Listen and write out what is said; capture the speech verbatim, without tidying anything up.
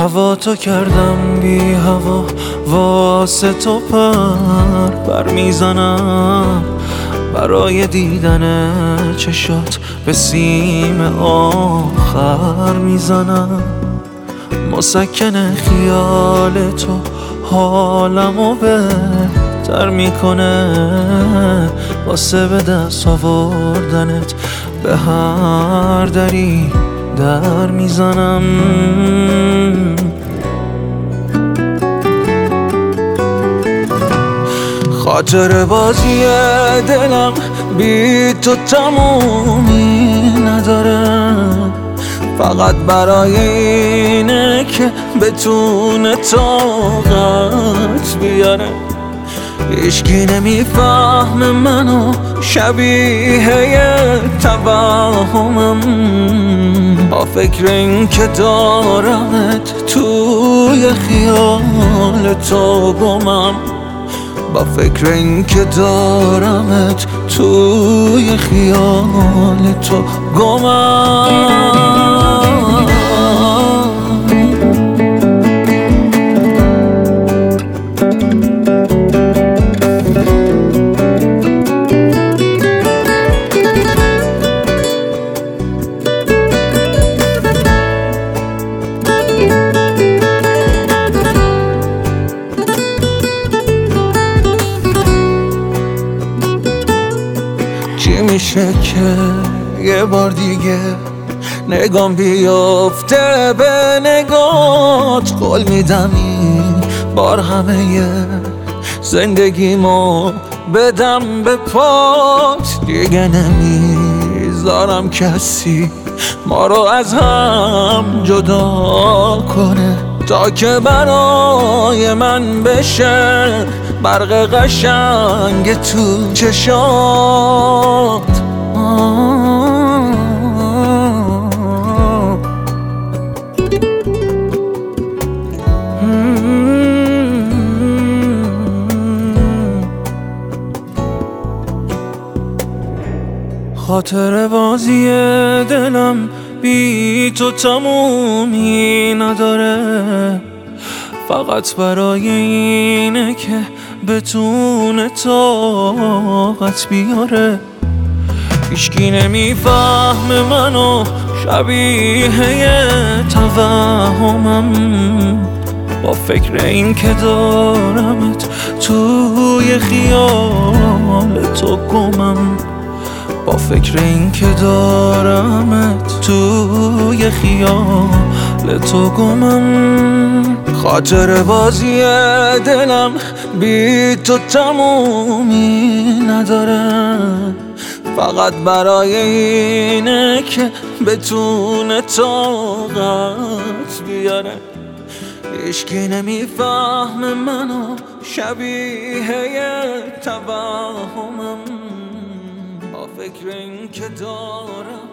هوا تو کردم بی هوا، واسه تو پر پر میزنم برای دیدن چشات، به سیم آخر میزنم. مسکن خیال تو حالمو بهتر میکنه، واسه به دست آوردنت به هر دری در میزنم. خاطر بازی دلم بی تو تمومی نداره، فقط برای اینه که بتونه طاقت بیاره. هیچکی نمیفهمه منو، شبیه توهمم، با فکر این که دارمت توی خیال تو گمم، با فکر این که دارمت توی خیال تو گمم. چی میشه که یه بار دیگه نگام بیفته به نگات، قول میدم این بار همه زندگیمو بدم به پات. دیگه نمیذارم کسی ما رو از هم جدا کنه، تا که برای من بشه برق قشنگ تو چشات. خاطر بازی دلم بی تو تمومی نداره، فقط برای اینه که بتونه طاقت بیاره. هیچکی نمیفهمه منو، شبیه توهمم، با فکر این که دارمت توی خیال تو گمم، با فکر این که دارمت توی خیال تو گمم. خاطر بازی دلم بی تو تمومی نداره، فقط برای اینه که بتونه طاقت بیاره. هیچکی نمیفهمه منو، شبیه توهمم، با فکر این که دارم